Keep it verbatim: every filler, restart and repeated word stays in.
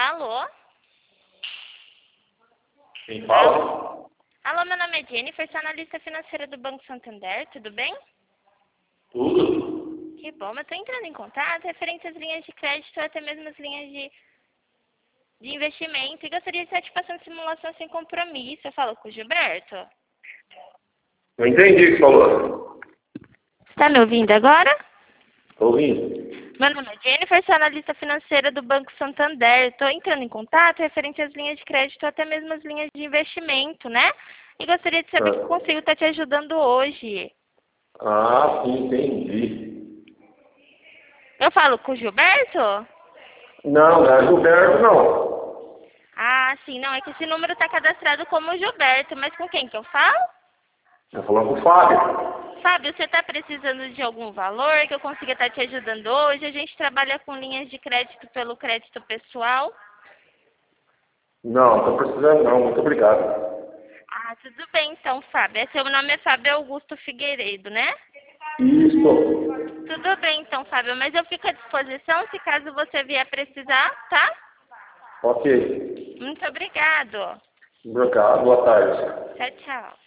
Alô? Quem fala? Alô, meu nome é Jennifer, sou analista financeira do Banco Santander, tudo bem? Tudo? Que bom, eu estou entrando em contato referente às linhas de crédito ou até mesmo as linhas de, de investimento e gostaria de satisfação de simulação sem compromisso. Eu falo com o Gilberto. Não entendi o que falou. Está me ouvindo agora? Estou ouvindo. Meu nome é Jennifer, sou analista financeira do Banco Santander. Estou entrando em contato referente às linhas de crédito ou até mesmo as linhas de investimento, né? E gostaria de saber Ah, se eu consigo estar te ajudando hoje. ah, sim, entendi. Eu falo com o Gilberto? Não, não é Gilberto, não. Ah, sim, não, é que esse número está cadastrado como Gilberto, mas com quem que eu falo? Estou falando com o Fábio. Fábio, você está precisando de algum valor que eu consiga estar te ajudando hoje? A gente trabalha com linhas de crédito pelo crédito pessoal. Não, estou precisando não, muito obrigado. Ah, tudo bem então, Fábio. É, seu nome é Fábio Augusto Figueiredo, né? Isso. Tudo bem então, Fábio, mas eu fico à disposição se caso você vier precisar, tá? Ok. Muito obrigado. Obrigado, boa tarde. Tchau, tchau.